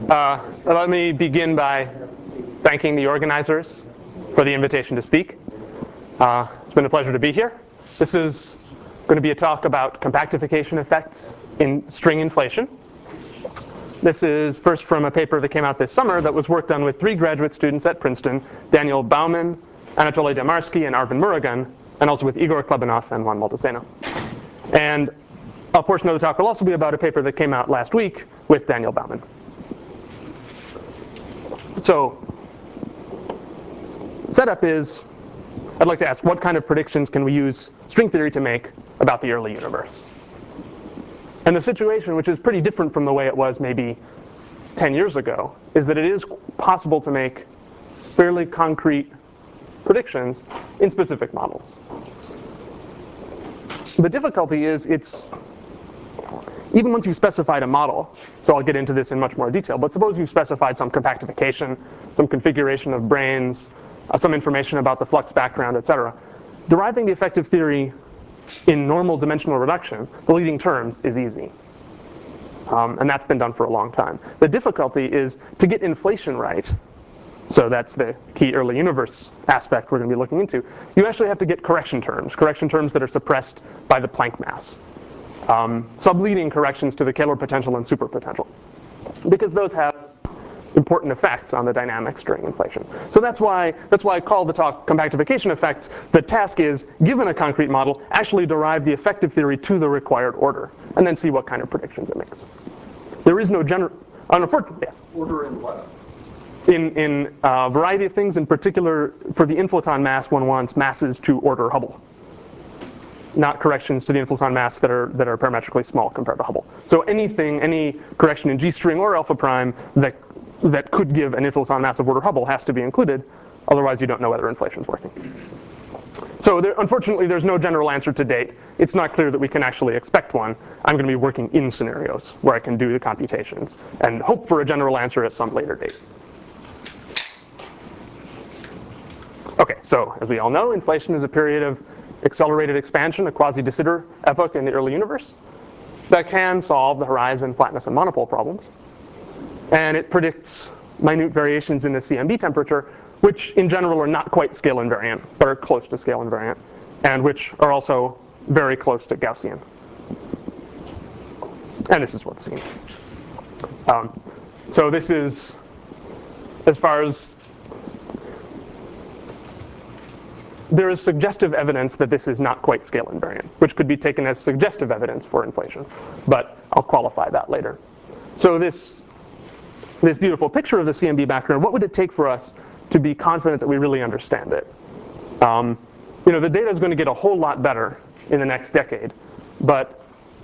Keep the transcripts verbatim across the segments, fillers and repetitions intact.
Uh, let me begin by thanking the organizers for the invitation to speak. Uh, it's been a pleasure to be here. This is going to be a talk about compactification effects in string inflation. This is first from a paper that came out this summer that was work done with three graduate students at Princeton, Daniel Bauman, Anatoly Damarsky, and Arvin Murugan, and also with Igor Klebanov and Juan Moldeseno. And a portion of the talk will also be about a paper that came out last week with Daniel Bauman. So, setup is, I'd like to ask, what kind of predictions can we use string theory to make about the early universe? And the situation, which is pretty different from the way it was maybe ten years ago, is that it is possible to make fairly concrete predictions in specific models. The difficulty is it's, even once you've specified a model, so I'll get into this in much more detail, but suppose you've specified some compactification, some configuration of branes, uh, some information about the flux background, et cetera. Deriving the effective theory in normal dimensional reduction, the leading terms, is easy. Um, and that's been done for a long time. The difficulty is to get inflation right, so that's the key early universe aspect we're going to be looking into, you actually have to get correction terms, correction terms that are suppressed by the Planck mass. Um, subleading corrections to the Kähler potential and superpotential, because those have important effects on the dynamics during inflation. So that's why that's why I call the talk compactification effects. The task is, given a concrete model, actually derive the effective theory to the required order, and then see what kind of predictions it makes. There is no general, unfortunately, yes. Order in what? In in a variety of things. In particular, for the inflaton mass, one wants masses to order Hubble, not corrections to the inflaton mass that are that are parametrically small compared to Hubble. So anything, any correction in G string or alpha prime that that could give an inflaton mass of order Hubble has to be included. Otherwise, you don't know whether inflation is working. So there, unfortunately, there's no general answer to date. It's not clear that we can actually expect one. I'm going to be working in scenarios where I can do the computations and hope for a general answer at some later date. Okay, so as we all know, inflation is a period of accelerated expansion, a quasi-de Sitter epoch in the early universe that can solve the horizon, flatness, and monopole problems. And it predicts minute variations in the C M B temperature, which in general are not quite scale invariant, but are close to scale invariant, and which are also very close to Gaussian. And this is what's seen. Um, so this is, as far as there is suggestive evidence that this is not quite scale invariant, which could be taken as suggestive evidence for inflation, but I'll qualify that later. So this, this beautiful picture of the C M B background, what would it take for us to be confident that we really understand it? Um, you know, the data is going to get a whole lot better in the next decade, but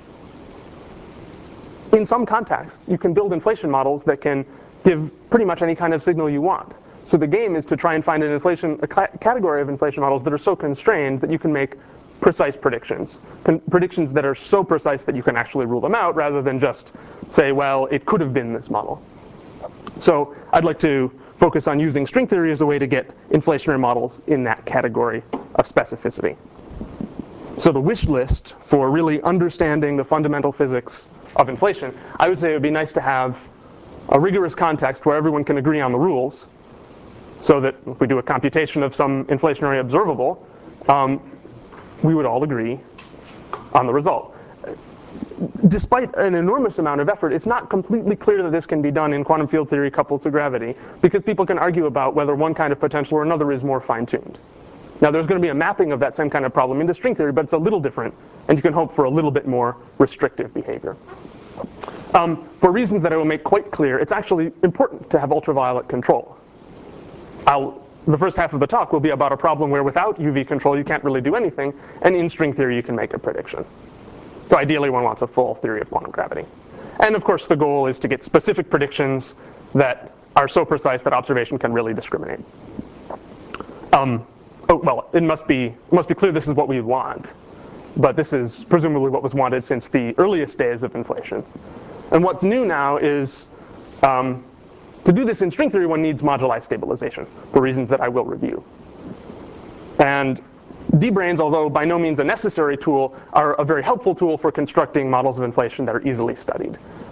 in some contexts, you can build inflation models that can give pretty much any kind of signal you want. So the game is to try and find an inflation, a category of inflation models that are so constrained that you can make precise predictions. Con predictions that are so precise that you can actually rule them out rather than just say, well, it could have been this model. So I'd like to focus on using string theory as a way to get inflationary models in that category of specificity. So the wish list for really understanding the fundamental physics of inflation, I would say it would be nice to have a rigorous context where everyone can agree on the rules, so that if we do a computation of some inflationary observable, um, we would all agree on the result. Despite an enormous amount of effort, it's not completely clear that this can be done in quantum field theory coupled to gravity, because people can argue about whether one kind of potential or another is more fine-tuned. Now there's going to be a mapping of that same kind of problem into string theory, but it's a little different, and you can hope for a little bit more restrictive behavior. Um, for reasons that I will make quite clear, it's actually important to have ultraviolet control. I'll, the first half of the talk will be about a problem where without U V control you can't really do anything, and in string theory you can make a prediction. So ideally one wants a full theory of quantum gravity. And of course the goal is to get specific predictions that are so precise that observation can really discriminate. Um, oh, well, it must be, it must be clear this is what we want, but this is presumably what was wanted since the earliest days of inflation. And what's new now is, um, to do this in string theory, one needs moduli stabilization, for reasons that I will review. And D-branes, although by no means a necessary tool, are a very helpful tool for constructing models of inflation that are easily studied.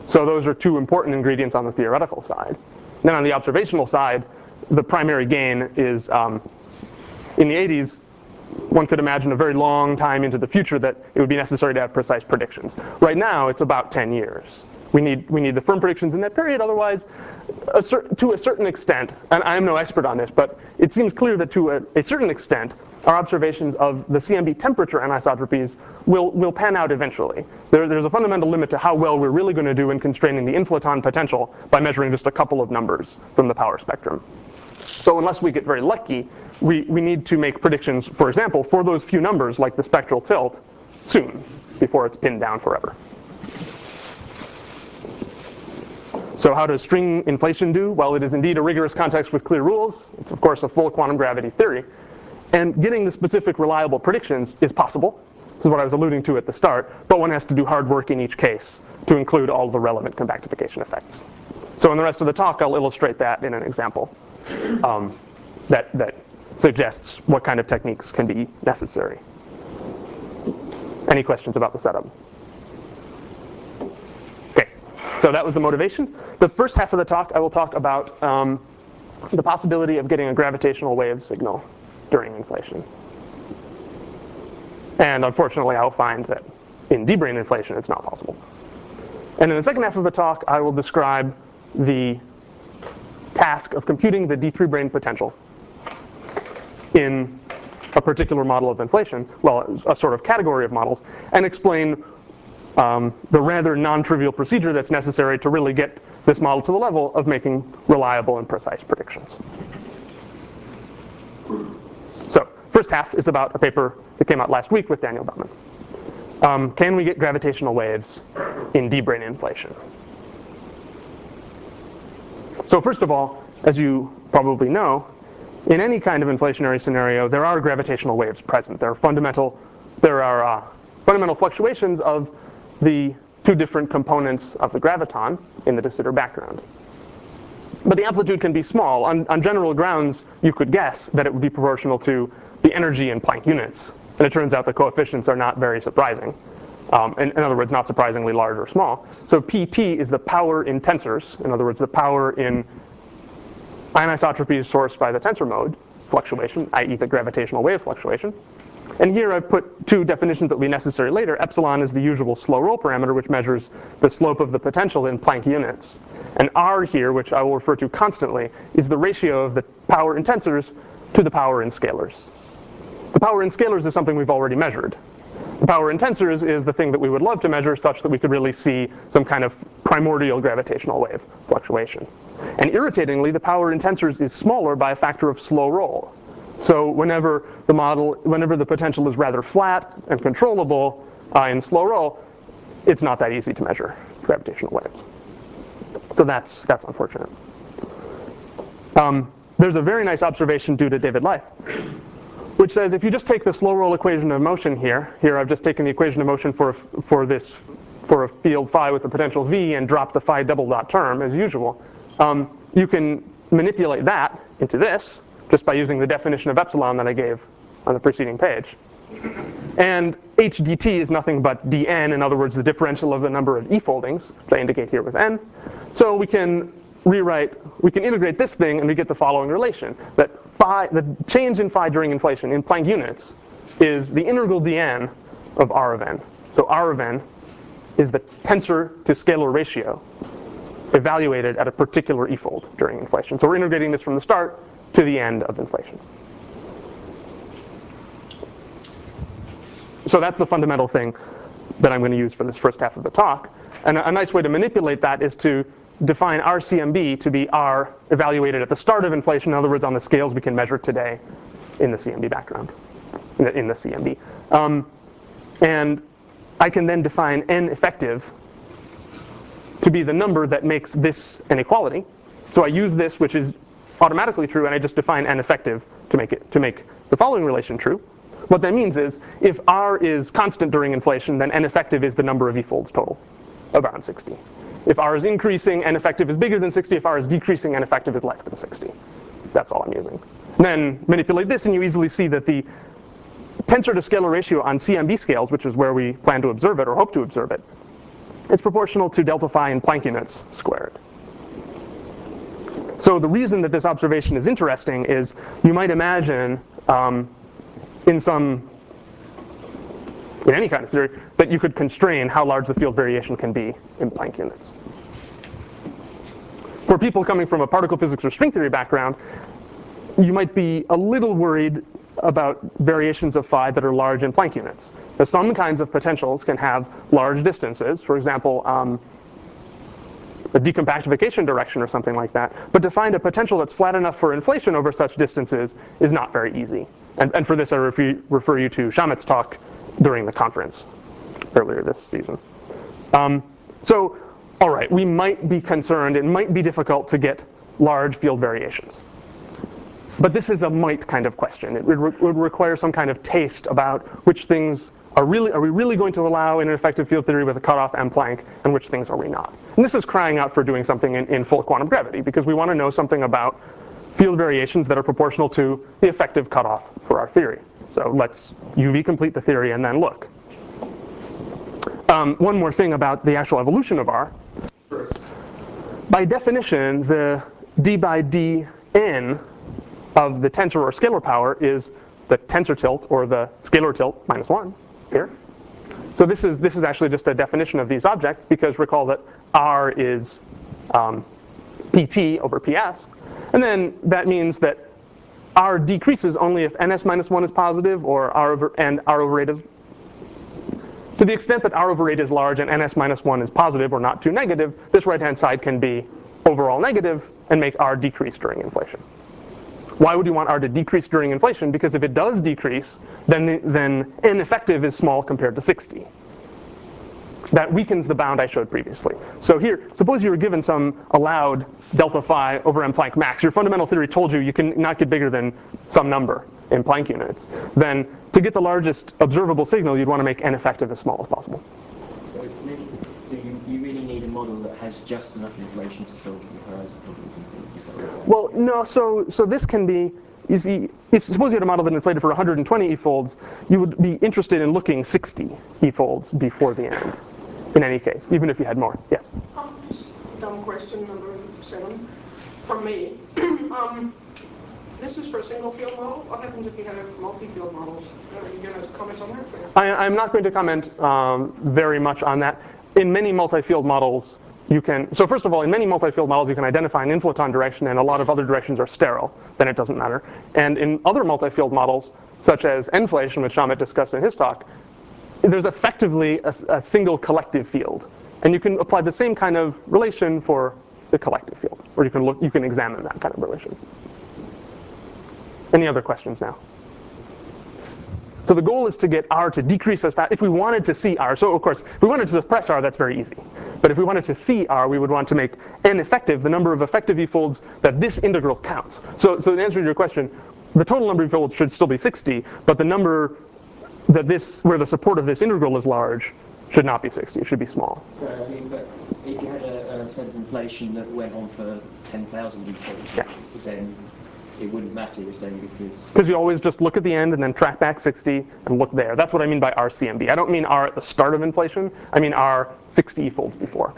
So those are two important ingredients on the theoretical side. Then on the observational side, the primary gain is, um, in the eighties, one could imagine a very long time into the future that it would be necessary to have precise predictions. Right now, it's about ten years. We need, we need the firm predictions in that period, otherwise, a cer to a certain extent, and I am no expert on this, but it seems clear that to a, a certain extent, our observations of the C M B temperature anisotropies will, will pan out eventually. There, there's a fundamental limit to how well we're really going to do in constraining the inflaton potential by measuring just a couple of numbers from the power spectrum. So unless we get very lucky, we, we need to make predictions, for example, for those few numbers, like the spectral tilt, soon, before it's pinned down forever. So how does string inflation do? Well, it is indeed a rigorous context with clear rules. It's, of course, a full quantum gravity theory. And getting the specific reliable predictions is possible. This is what I was alluding to at the start. But one has to do hard work in each case to include all the relevant compactification effects. So in the rest of the talk, I'll illustrate that in an example um, that, that suggests what kind of techniques can be necessary. Any questions about the setup? Okay, so that was the motivation. The first half of the talk, I will talk about um, the possibility of getting a gravitational wave signal during inflation. And unfortunately, I'll find that in deep-brain inflation, it's not possible. And in the second half of the talk, I will describe the task of computing the D three brain potential in a particular model of inflation, well, a sort of category of models, and explain um, the rather non-trivial procedure that's necessary to really get this model to the level of making reliable and precise predictions. So, first half is about a paper that came out last week with Daniel Bauman. Um, can we get gravitational waves in deep brain inflation? So first of all, as you probably know, in any kind of inflationary scenario, there are gravitational waves present. There are fundamental, there are uh, fundamental fluctuations of the two different components of the graviton in the de Sitter background. But the amplitude can be small. On, on general grounds, you could guess that it would be proportional to the energy in Planck units. And it turns out the coefficients are not very surprising. Um, in, in other words, not surprisingly large or small. So P T is the power in tensors. In other words, the power in anisotropies sourced by the tensor mode fluctuation, that is the gravitational wave fluctuation. And here I've put two definitions that will be necessary later. Epsilon is the usual slow roll parameter, which measures the slope of the potential in Planck units. And R here, which I will refer to constantly, is the ratio of the power in tensors to the power in scalars. The power in scalars is something we've already measured. The power in tensors is the thing that we would love to measure such that we could really see some kind of primordial gravitational wave fluctuation. And irritatingly, the power in tensors is smaller by a factor of slow roll. So whenever the model, whenever the potential is rather flat and controllable uh, in slow roll, it's not that easy to measure gravitational waves. So that's, that's unfortunate. Um, there's a very nice observation due to David Leith, which says if you just take the slow roll equation of motion here, here I've just taken the equation of motion for, for this, for a field phi with the potential v and drop the phi double dot term as usual, um, you can manipulate that into this just by using the definition of epsilon that I gave on the preceding page. And h dt is nothing but dn, in other words, the differential of the number of e-foldings, which I indicate here with n. So we can rewrite, we can integrate this thing and we get the following relation, that phi, the change in phi during inflation in Planck units is the integral dn of r of n. So r of n is the tensor to scalar ratio evaluated at a particular e-fold during inflation. So we're integrating this from the start to the end of inflation. So that's the fundamental thing that I'm going to use for this first half of the talk. And a, a nice way to manipulate that is to define R C M B to be R evaluated at the start of inflation. In other words, on the scales we can measure today in the C M B background, in the, in the C M B. Um, and I can then define N effective to be the number that makes this an equality. So I use this, which is automatically true, and I just define N effective to make it to make the following relation true. What that means is, if R is constant during inflation, then N effective is the number of e-folds total, around sixty. If R is increasing, N effective is bigger than sixty. If R is decreasing, N effective is less than sixty. That's all I'm using. Then manipulate this, and you easily see that the tensor to scalar ratio on C M B scales, which is where we plan to observe it or hope to observe it, It's proportional to delta phi in Planck units squared. So the reason that this observation is interesting is you might imagine um, in some, in any kind of theory, that you could constrain how large the field variation can be in Planck units. For people coming from a particle physics or string theory background, you might be a little worried about variations of phi that are large in Planck units. Now, some kinds of potentials can have large distances. For example, um, a decompactification direction or something like that. But to find a potential that's flat enough for inflation over such distances is not very easy. And, and for this, I refer, refer you to Shamit's talk during the conference earlier this season. Um, so, all right, we might be concerned, it might be difficult to get large field variations. But this is a might kind of question. It would, re would require some kind of taste about which things are really, are we really going to allow in an effective field theory with a cutoff M Planck, and which things are we not? And this is crying out for doing something in, in full quantum gravity, because we want to know something about field variations that are proportional to the effective cutoff for our theory. So let's U V complete the theory and then look. Um, one more thing about the actual evolution of R. By definition, the d by dn of the tensor or scalar power is the tensor tilt or the scalar tilt minus one here. So this is this is actually just a definition of these objects, because recall that R is um, Pt over Ps, and then that means that R decreases only if ns minus one is positive or R over and R over eight is. To the extent that R over eight is large and ns minus one is positive or not too negative, this right-hand side can be overall negative and make R decrease during inflation. Why would you want R to decrease during inflation? Because if it does decrease, then, the, then n effective is small compared to sixty. That weakens the bound I showed previously. So here, suppose you were given some allowed delta phi over M Planck max. Your fundamental theory told you you can not get bigger than some number in Planck units. Then to get the largest observable signal, you'd want to make n effective as small as possible. So, so you, you really need a model that has just enough inflation to solve the horizon problems and things. Is that what you're saying? Well, no. So so this can be. You see, if suppose you had a model that inflated for one hundred twenty e-folds, you would be interested in looking sixty e-folds before the end. In any case, even if you had more. Yes? Um, dumb question number seven from me. um, this is for a single field model. What happens if you have multi-field models? Are you going to comment on that? I, I'm not going to comment um, very much on that. In many multi-field models, you can, so first of all, in many multi-field models, you can identify an inflaton direction, and a lot of other directions are sterile. Then it doesn't matter. And in other multi-field models, such as enflation, which Shamit discussed in his talk, there's effectively a, a single collective field. And you can apply the same kind of relation for the collective field, or you can look, you can examine that kind of relation. Any other questions now? So the goal is to get R to decrease as fast. If we wanted to see R, so of course, if we wanted to suppress R, that's very easy. But if we wanted to see R, we would want to make n effective the number of effective e-folds that this integral counts. So, so in answer to your question, the total number of e-folds should still be sixty, but the number that this, where the support of this integral is large, should not be sixty. It should be small. So, I mean, but if you had a, a set of inflation that went on for ten thousand e-folds, Yeah. then it wouldn't matter, you're saying, because... Because you always just look at the end and then track back sixty and look there. That's what I mean by R C M B. I don't mean R at the start of inflation. I mean R sixty e-folds before.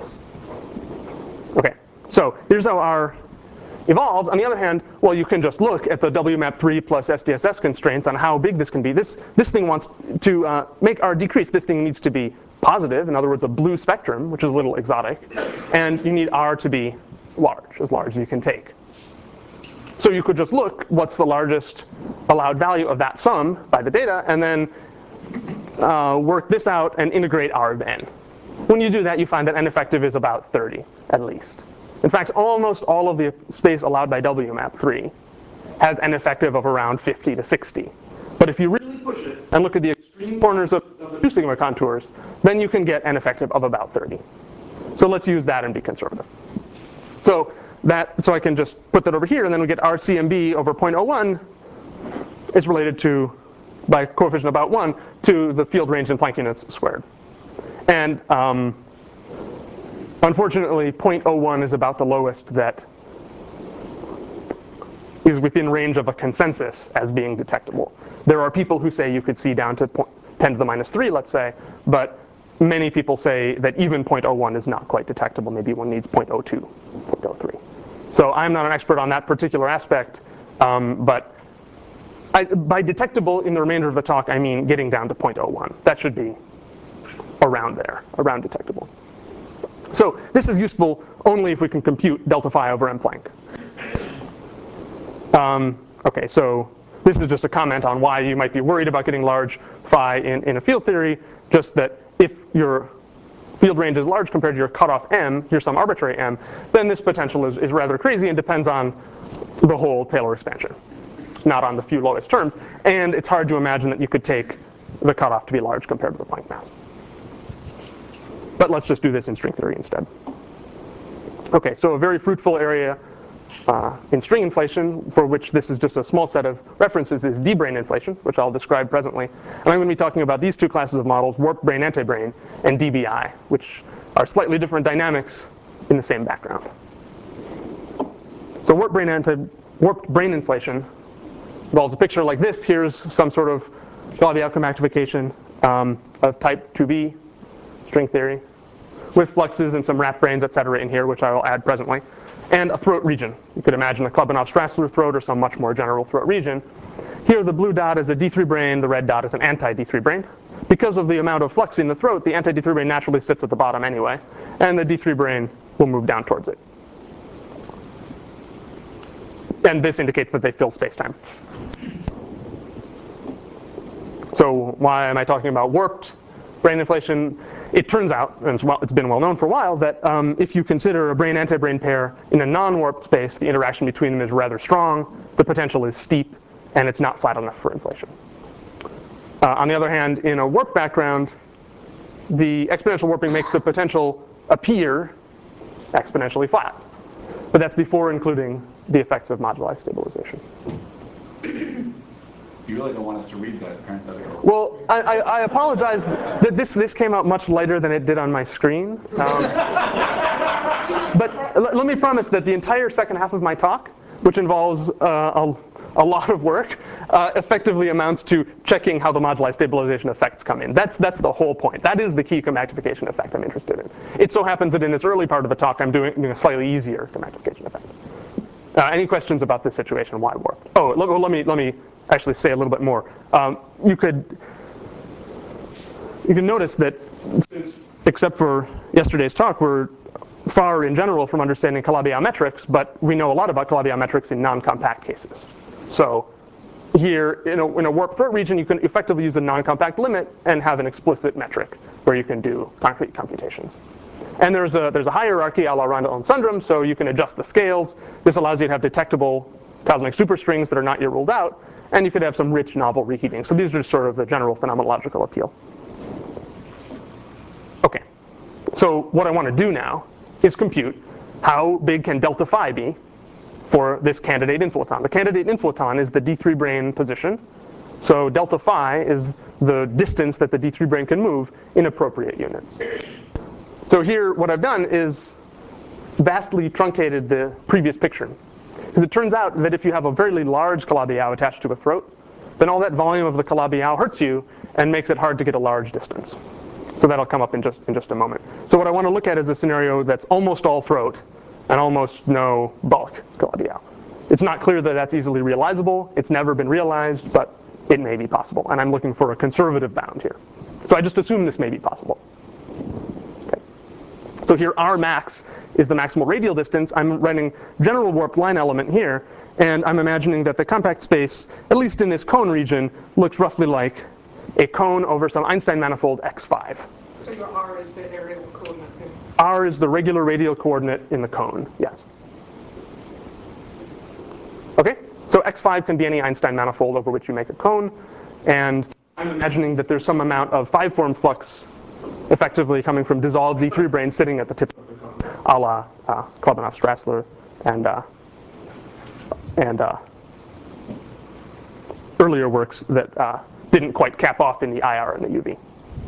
Okay, so here's how R evolves. On the other hand, well, you can just look at the W map three plus S D S S constraints on how big this can be. This, this thing wants to uh, make R decrease. This thing needs to be positive, in other words, a blue spectrum, which is a little exotic. And you need R to be large, as large as you can take. So you could just look, what's the largest allowed value of that sum by the data, and then uh, work this out and integrate R of n. When you do that, you find that n effective is about thirty, at least. In fact, almost all of the space allowed by W map three has n effective of around fifty to sixty. But if you really push it and look at the extreme corners of the two sigma contours, then you can get n effective of about thirty. So let's use that and be conservative. So that, so I can just put that over here, and then we get R C M B over zero point zero one is related to, by coefficient about one, to the field range in Planck units squared. And um, unfortunately, zero point zero one is about the lowest that is within range of a consensus as being detectable. There are people who say you could see down to ten to the minus three, let's say, but many people say that even zero point zero one is not quite detectable. Maybe one needs zero point zero two, zero point zero three. So I'm not an expert on that particular aspect, um, but I, by detectable in the remainder of the talk, I mean getting down to zero point zero one. That should be around there, around detectable. So this is useful only if we can compute delta phi over M Planck. Um, okay, so this is just a comment on why you might be worried about getting large phi in, in a field theory, just that if your field range is large compared to your cutoff m, here's some arbitrary m, then this potential is, is rather crazy and depends on the whole Taylor expansion, not on the few lowest terms. And it's hard to imagine that you could take the cutoff to be large compared to the Planck mass. But let's just do this in string theory instead. Okay, so a very fruitful area uh, in string inflation, for which this is just a small set of references, is D-brane inflation, which I'll describe presently. And I'm going to be talking about these two classes of models, warped brane, anti-brane, and D B I, which are slightly different dynamics in the same background. So warped brane, anti, warped brane inflation involves a picture like this. Here's some sort of Calabi outcome activication um, of type two B, string theory, with fluxes and some wrap branes, et cetera, in here, which I will add presently, and a throat region. You could imagine a Klebanov-Strassler throat or some much more general throat region. Here, the blue dot is a D three brane, the red dot is an anti-D three brane. Because of the amount of flux in the throat, the anti-D three brane naturally sits at the bottom anyway, and the D three brane will move down towards it. And this indicates that they fill space-time. So why am I talking about warped brane inflation? It turns out, and it's been well known for a while, that um, if you consider a brane-anti-brane pair in a non-warped space, the interaction between them is rather strong, the potential is steep, and it's not flat enough for inflation. Uh, on the other hand, in a warped background, the exponential warping makes the potential appear exponentially flat. But that's before including the effects of moduli stabilization. You really don't want us to read that parenthetical. Well, I, I, I apologize that this, this came out much later than it did on my screen. Um, but l let me promise that the entire second half of my talk, which involves uh, a, a lot of work, uh, effectively amounts to checking how the moduli stabilization effects come in. That's, that's the whole point. That is the key commactification effect I'm interested in. It so happens that in this early part of the talk, I'm doing, doing a slightly easier commactification effect. Uh, any questions about this situation? Why warped? Oh, let, let me let me actually say a little bit more. Um, you could you can notice that, except for yesterday's talk, we're far in general from understanding Calabi-Yau metrics, but we know a lot about Calabi-Yau metrics in non-compact cases. So here, in a, in a warped throat region, you can effectively use a non-compact limit and have an explicit metric where you can do concrete computations. And there's a, there's a hierarchy a la Rundle and Sundram, so you can adjust the scales. This allows you to have detectable cosmic superstrings that are not yet ruled out, and you could have some rich novel reheating. So these are just sort of the general phenomenological appeal. Okay, so what I want to do now is compute how big can delta phi be for this candidate inflaton. The candidate inflaton is the D three brane position. So delta phi is the distance that the D three brane can move in appropriate units. So here, what I've done is vastly truncated the previous picture. Because it turns out that if you have a very large Calabi-Yau attached to a throat, then all that volume of the Calabi-Yau hurts you and makes it hard to get a large distance. So that'll come up in just, in just a moment. So what I want to look at is a scenario that's almost all throat and almost no bulk Calabi-Yau. It's not clear that that's easily realizable. It's never been realized, but it may be possible. And I'm looking for a conservative bound here. So I just assume this may be possible. So here R max is the maximal radial distance. I'm running general warped line element here, and I'm imagining that the compact space, at least in this cone region, looks roughly like a cone over some Einstein manifold x five. So your R is the areal coordinate. R is the regular radial coordinate in the cone, yes. Okay, so x five can be any Einstein manifold over which you make a cone, and I'm imagining that there's some amount of five-form flux effectively coming from dissolved D three brane sitting at the tip of the cone, a la uh, Klebanov-Strassler and, uh, and uh, earlier works that uh, didn't quite cap off in the I R and the U V.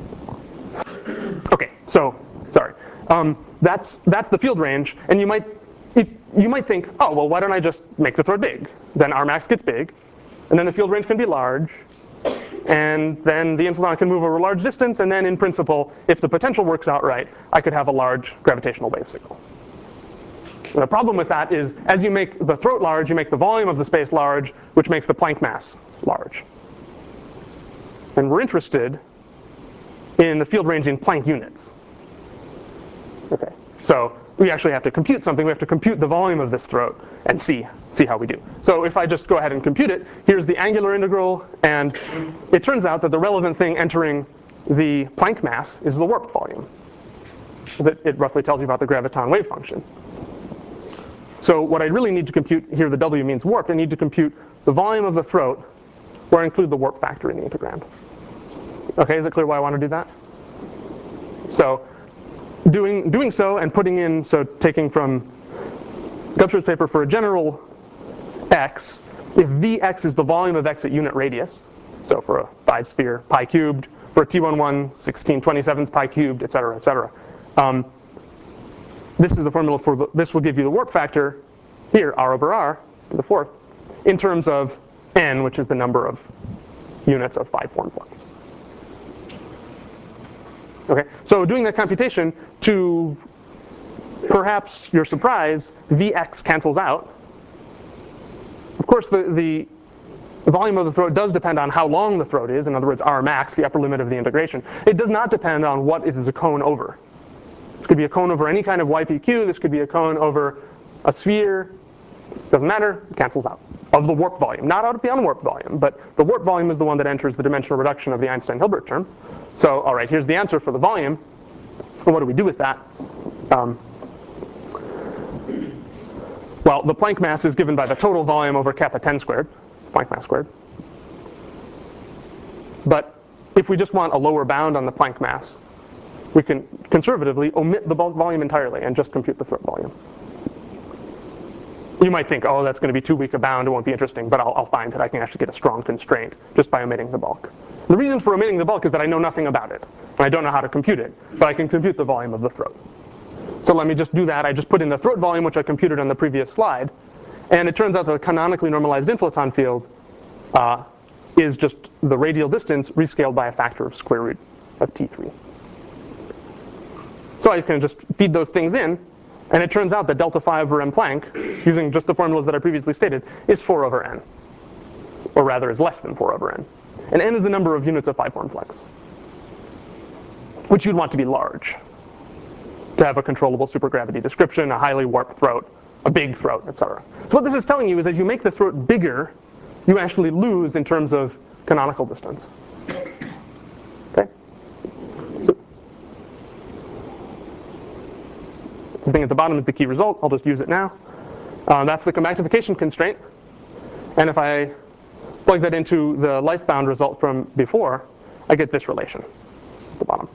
Okay, so, sorry. Um, that's, that's the field range, and you might, if, you might think, oh, well, why don't I just make the throat big? Then R max gets big, and then the field range can be large, and then the inflaton can move over a large distance, and then in principle, if the potential works out right, I could have a large gravitational wave signal. And the problem with that is, as you make the throat large, you make the volume of the space large, which makes the Planck mass large. And we're interested in the field range in Planck units. Okay, so we actually have to compute something. We have to compute the volume of this throat and see, see how we do. So if I just go ahead and compute it, here's the angular integral, and it turns out that the relevant thing entering the Planck mass is the warp volume. That it roughly tells you about the graviton wave function. So what I really need to compute, here the W means warped, I need to compute the volume of the throat, where I include the warp factor in the integrand. Okay, is it clear why I want to do that? So doing, doing so and putting in, so taking from Gupsher's paper for a general x, if Vx is the volume of x at unit radius, so for a five sphere pi cubed, for a T eleven, sixteen twenty-sevens pi cubed, et cetera, et cetera. Um, this is the formula for, the, this will give you the warp factor here, r over r, to the fourth, in terms of n, which is the number of units of five form flux. Okay, so doing that computation, to perhaps your surprise, Vx cancels out. Of course, the, the volume of the throat does depend on how long the throat is, in other words, R max, the upper limit of the integration. It does not depend on what it is a cone over. This could be a cone over any kind of Y P Q, this could be a cone over a sphere, doesn't matter, it cancels out. Of the warp volume, not out of the unwarped volume, but the warp volume is the one that enters the dimensional reduction of the Einstein-Hilbert term. So, all right, here's the answer for the volume. And what do we do with that? Um, well, the Planck mass is given by the total volume over kappa ten squared, Planck mass squared. But if we just want a lower bound on the Planck mass, we can conservatively omit the bulk volume entirely and just compute the throat volume. You might think, oh, that's going to be too weak a bound, it won't be interesting, but I'll, I'll find that I can actually get a strong constraint just by omitting the bulk. The reason for omitting the bulk is that I know nothing about it, and I don't know how to compute it, but I can compute the volume of the throat. So let me just do that. I just put in the throat volume, which I computed on the previous slide, and it turns out that the canonically normalized inflaton field uh, is just the radial distance rescaled by a factor of square root of T three. So I can just feed those things in, and it turns out that delta phi over m Planck, using just the formulas that I previously stated, is four over n. Or rather, is less than four over n. And n is the number of units of five form flux, which you'd want to be large to have a controllable supergravity description, a highly warped throat, a big throat, et cetera. So what this is telling you is as you make the throat bigger, you actually lose in terms of canonical distance. Okay? The thing at the bottom is the key result. I'll just use it now. Uh, that's the compactification constraint. And if I plug that into the life-bound result from before, I get this relation at the bottom.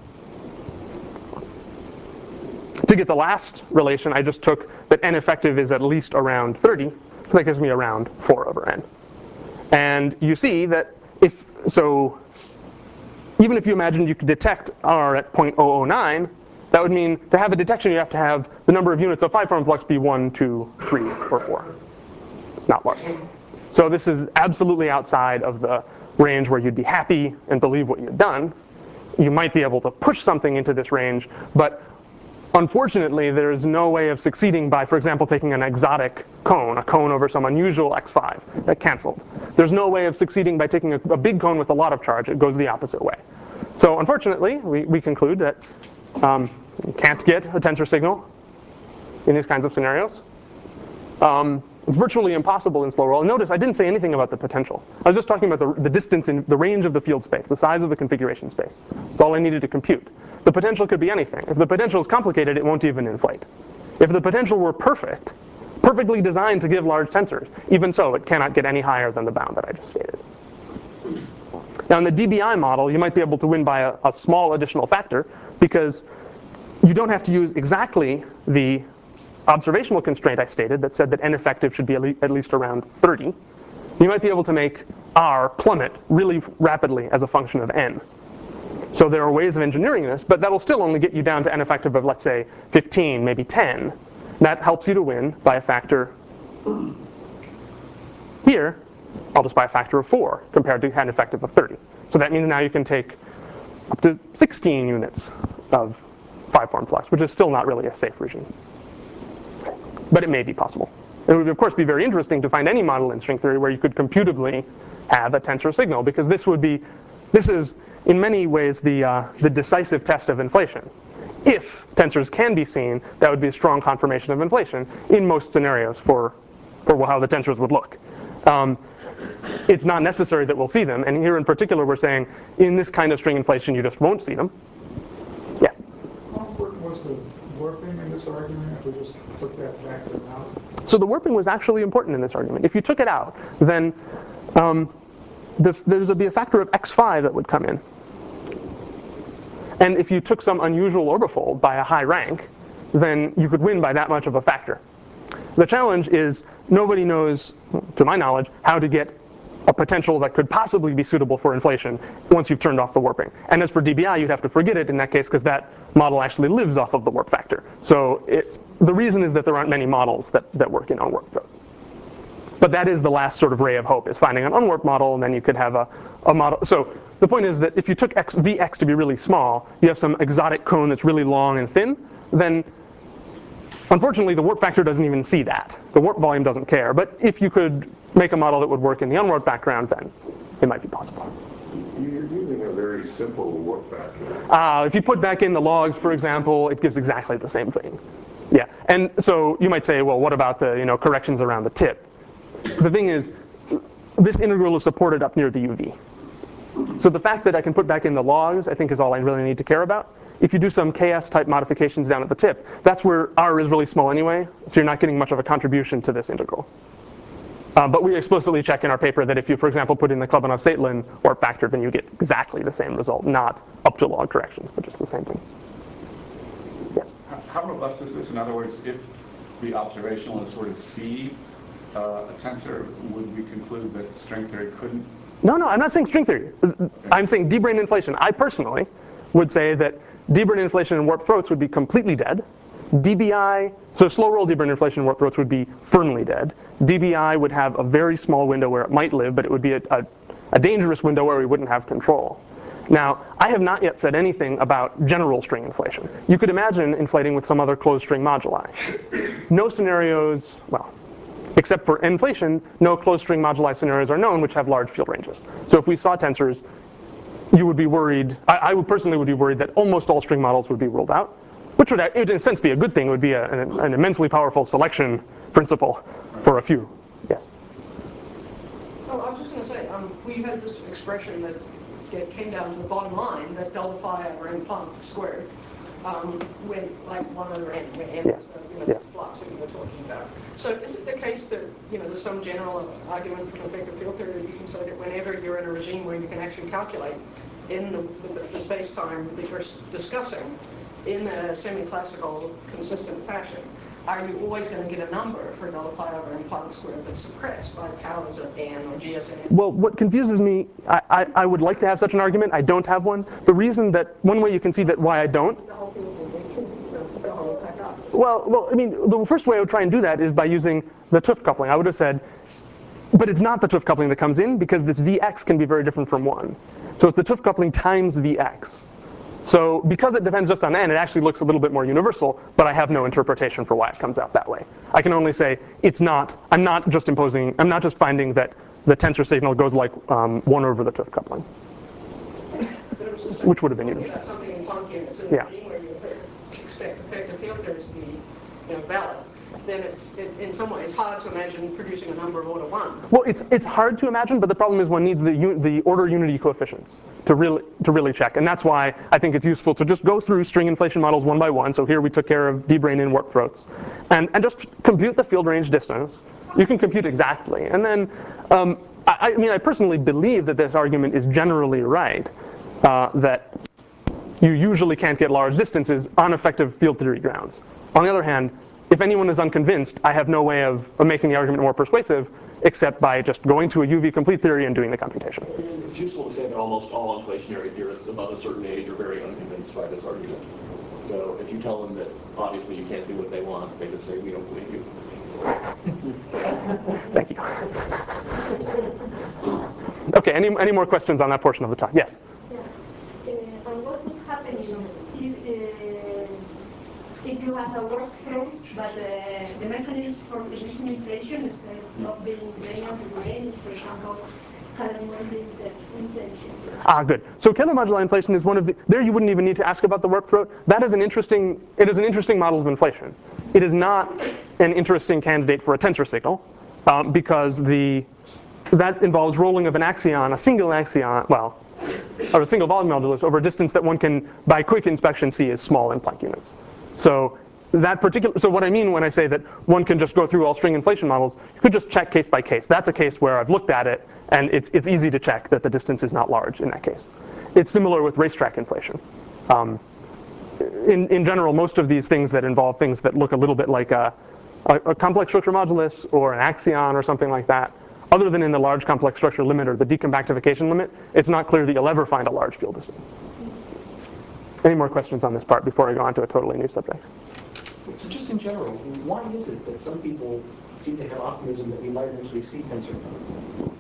To get the last relation, I just took that n effective is at least around thirty, so that gives me around four over n. And you see that if, so even if you imagined you could detect r at zero point zero zero nine, that would mean to have a detection you have to have the number of units of five form flux be one, two, three, or four. Not large. So this is absolutely outside of the range where you'd be happy and believe what you'd done. You might be able to push something into this range, but unfortunately there is no way of succeeding by, for example, taking an exotic cone, a cone over some unusual x five. That canceled. There's no way of succeeding by taking a, a big cone with a lot of charge. It goes the opposite way. So unfortunately, we, we conclude that um, you can't get a tensor signal in these kinds of scenarios. Um, It's virtually impossible in slow roll. And notice I didn't say anything about the potential. I was just talking about the, the distance in the range of the field space, the size of the configuration space. That's all I needed to compute. The potential could be anything. If the potential is complicated, it won't even inflate. If the potential were perfect, perfectly designed to give large tensors, even so, it cannot get any higher than the bound that I just stated. Now in the D B I model, you might be able to win by a, a small additional factor because you don't have to use exactly the observational constraint I stated that said that n effective should be at least around thirty. You might be able to make r plummet really rapidly as a function of n. So there are ways of engineering this, but that'll still only get you down to n effective of, let's say, fifteen, maybe ten. That helps you to win by a factor here just by a factor of four compared to an effective of thirty. So that means now you can take up to sixteen units of five-form flux, which is still not really a safe regime. But it may be possible. It would, of course, be very interesting to find any model in string theory where you could computably have a tensor signal, because this would be, this is in many ways the, uh, the decisive test of inflation. If tensors can be seen, that would be a strong confirmation of inflation in most scenarios for, for how the tensors would look. Um, it's not necessary that we'll see them, and here in particular we're saying in this kind of string inflation you just won't see them. Yeah? How important was the warping in this argument if we just took that factor out? So the warping was actually important in this argument. If you took it out, then um, the, there would be a factor of x five that would come in. And if you took some unusual orbifold by a high rank, then you could win by that much of a factor. The challenge is nobody knows, to my knowledge, how to get a potential that could possibly be suitable for inflation once you've turned off the warping. And as for D B I, you'd have to forget it in that case, because that model actually lives off of the warp factor. So it, the reason is that there aren't many models that, that work in unwarped throats. But that is the last sort of ray of hope, is finding an unwarped model, and then you could have a, a model. So the point is that if you took X, V X to be really small, you have some exotic cone that's really long and thin, then unfortunately the warp factor doesn't even see that. The warp volume doesn't care. But if you could make a model that would work in the unwarped background, then it might be possible. You're using a very simple warp factor. Uh, if you put back in the logs, for example, it gives exactly the same thing. Yeah, and so you might say, well, what about the you know corrections around the tip? The thing is, this integral is supported up near the U V. So the fact that I can put back in the logs, I think, is all I really need to care about. If you do some K S-type modifications down at the tip, that's where R is really small anyway, so you're not getting much of a contribution to this integral. Uh, but we explicitly check in our paper that if you, for example, put in the Klebanov-Saitlin warp factor, then you get exactly the same result, not up to log corrections, but just the same thing. Yeah. How robust is this? In other words, if the observationalists were to see uh, a tensor, would we conclude that string theory couldn't? No, no, I'm not saying string theory. Okay. I'm saying D-brane inflation. I personally would say that D-brane inflation in warped throats would be completely dead. D B I, so slow roll D-brane inflation in warped throats would be firmly dead. D B I would have a very small window where it might live, but it would be a, a, a dangerous window where we wouldn't have control. Now, I have not yet said anything about general string inflation. You could imagine inflating with some other closed string moduli. No scenarios, well, except for inflation, no closed string moduli scenarios are known which have large field ranges. So if we saw tensors, you would be worried, I, I would personally would be worried that almost all string models would be ruled out, which would, in a sense, be a good thing. It would be a, an, an immensely powerful selection principle for a few. Yes? Oh, I was just going to say, um, we had this expression that it came down to the bottom line, that delta phi over n Planck squared, um, when like one over n, where n Yeah. is the you know, Yeah. flux that we were talking about. So is it the case that you know there's some general argument from effective field theory that you can say that whenever you're in a regime where you can actually calculate in the, the, the space-time that you're discussing in a semi-classical consistent fashion, are you always going to get a number for delta phi over n Planck squared that's suppressed by powers of n or G S N? Well, what confuses me, I, I, I would like to have such an argument. I don't have one. The reason that, one way you can see that why I don't, The whole thing will make it, the whole back up. well, well, I mean, the first way I would try and do that is by using the T U F coupling. I would have said, but it's not the T U F coupling that comes in, because this V X can be very different from one. So it's the T U F coupling times V X. So because it depends just on n, it actually looks a little bit more universal, but I have no interpretation for why it comes out that way. I can only say it's not, I'm not just imposing, I'm not just finding that the tensor signal goes like um, one over the T U F coupling, which would have been universal. About something in Planck units in Yeah. a regime where you expect effective field theories to be you know, valid, then it's it, in some ways hard to imagine producing a number of order one. Well, it's it's hard to imagine, but the problem is one needs the the order unity coefficients to really to really check, and that's why I think it's useful to just go through string inflation models one by one. So here we took care of D-brane in warp throats, and and just compute the field range distance. You can compute exactly, and then um, I, I mean I personally believe that this argument is generally right, uh, that you usually can't get large distances on effective field theory grounds. On the other hand, if anyone is unconvinced, I have no way of, of making the argument more persuasive except by just going to a U V complete theory and doing the computation. It's useful to say that almost all inflationary theorists above a certain age are very unconvinced by this argument. So if you tell them that obviously you can't do what they want, they just say, we don't believe you. Thank you. Okay, any, any more questions on that portion of the talk? Yes? Yeah. Uh, and what would happen if, uh, if you have a workflow, but uh, the mechanism for predicting inflation instead of being linear to grain, for example, having more limited inflation? Ah, good. So Kähler moduli inflation is one of the, there you wouldn't even need to ask about the workflow. That is an interesting, it is an interesting model of inflation. It is not an interesting candidate for a tensor signal um, because the, that involves rolling of an axion, a single axion, well, or a single volume modulus over a distance that one can, by quick inspection, see as small in Planck units. So that particular, so what I mean when I say that one can just go through all string inflation models, you could just check case by case. That's a case where I've looked at it and it's, it's easy to check that the distance is not large in that case. It's similar with racetrack inflation. Um, in, in general, most of these things that involve things that look a little bit like a, a, a complex structure modulus or an axion or something like that, other than in the large complex structure limit or the decompactification limit, it's not clear that you'll ever find a large field distance. Any more questions on this part before I go on to a totally new subject? So just in general, why is it that some people seem to have optimism that we might eventually see tensor models?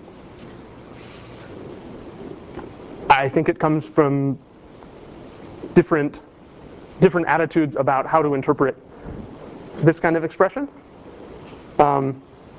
I think it comes from different, different attitudes about how to interpret this kind of expression. Um,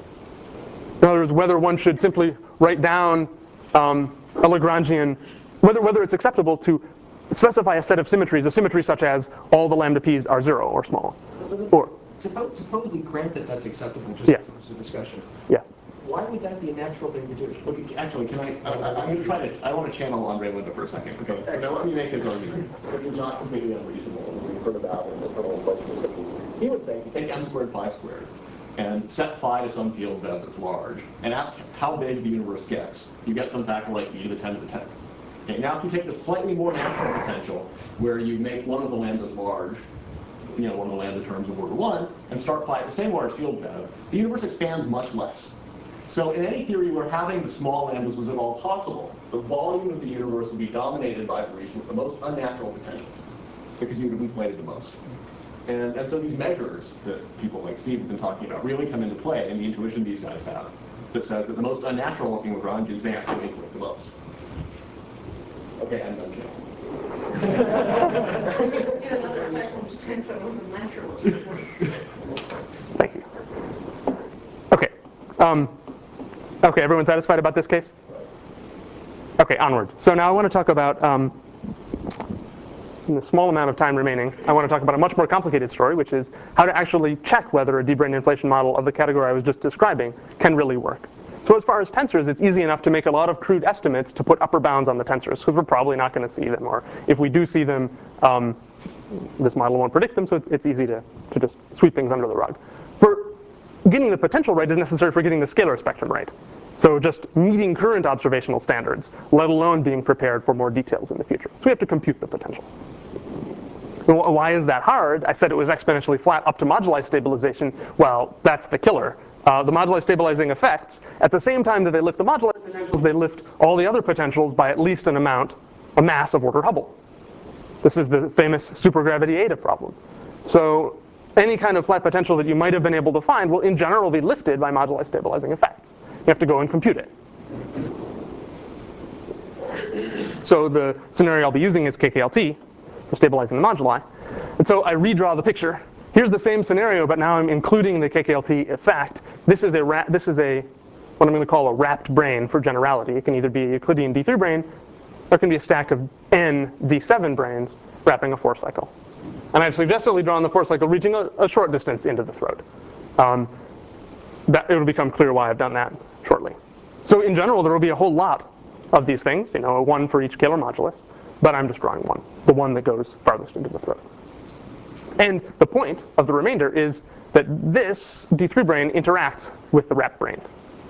in other words, whether one should simply write down um, a Lagrangian, whether, whether it's acceptable to specify a set of symmetries, a symmetry such as all the lambda p's are zero or small. Or, suppose, suppose we grant that that's acceptable just yes. as a discussion. Yeah. Why would that be a natural thing to do? Okay, actually, can I, I, I'm going to try to, I want to channel Andre Linda for a second. Okay, so now let me make his argument, which is not completely unreasonable. We've heard about in the total question. He would say, if you take m squared phi squared, and set phi to some field bev that's large, and ask how big the universe gets, you get some factor like e to the ten to the tenth. Okay, now if you take the slightly more natural potential, where you make one of the lambdas large, you know, one of the lambda terms of order one, and start phi at the same large field bev, the universe expands much less. So in any theory where having the small lambdas was at all possible, the volume of the universe would be dominated by the region with the most unnatural potential, because you would have inflated the most. And, and so these measures that people like Steve have been talking about really come into play in the intuition these guys have that says that the most unnatural looking Lagrangians may actually inflate the most. Okay, I'm done chilling. Get another attack from just ten foot on the naturalist. Thank you. Okay. Um, okay, everyone satisfied about this case? Okay, onward. So now I want to talk about, um, in the small amount of time remaining, I want to talk about a much more complicated story, which is how to actually check whether a de-Bruyn inflation model of the category I was just describing can really work. So as far as tensors, it's easy enough to make a lot of crude estimates to put upper bounds on the tensors, because we're probably not going to see them, or if we do see them, um, this model won't predict them, so it's, it's easy to, to just sweep things under the rug. For getting the potential right is necessary for getting the scalar spectrum right. So just meeting current observational standards, let alone being prepared for more details in the future. So we have to compute the potential. And why is that hard? I said it was exponentially flat up to moduli stabilization. Well, that's the killer. Uh, the moduli stabilizing effects, at the same time that they lift the moduli potentials, they lift all the other potentials by at least an amount, a mass of order Hubble. This is the famous supergravity eta problem. So any kind of flat potential that you might have been able to find will in general be lifted by moduli stabilizing effects. You have to go and compute it. So the scenario I'll be using is K K L T for stabilizing the moduli. And so I redraw the picture. Here's the same scenario, but now I'm including the K K L T effect. This is a ra this is a what I'm going to call a wrapped brane for generality. It can either be a Euclidean D three brane, or it can be a stack of n D seven branes wrapping a four cycle. And I've suggestively drawn the four cycle reaching a, a short distance into the throat. Um, that, it will become clear why I've done that shortly. So in general, there will be a whole lot of these things, you know, one for each Kähler modulus, but I'm just drawing one, the one that goes farthest into the throat. And the point of the remainder is that this D three brane interacts with the wrapped brane.